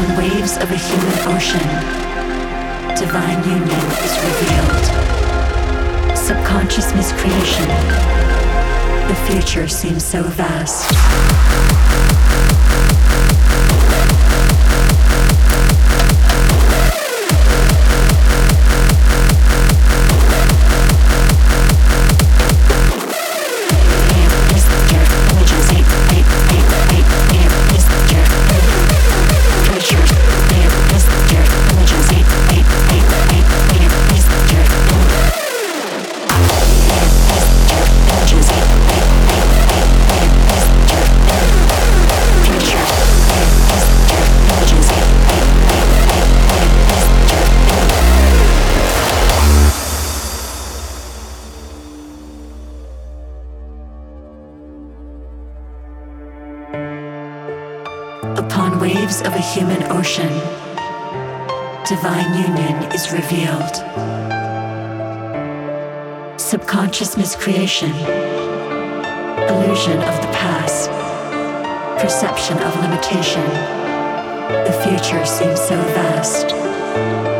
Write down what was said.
Upon waves of a human ocean, divine union is revealed. Subconscious miscreation, the future seems so vast. Upon waves of a human ocean, divine union is revealed. Subconscious miscreation, illusion of the past, perception of limitation, the future seems so vast.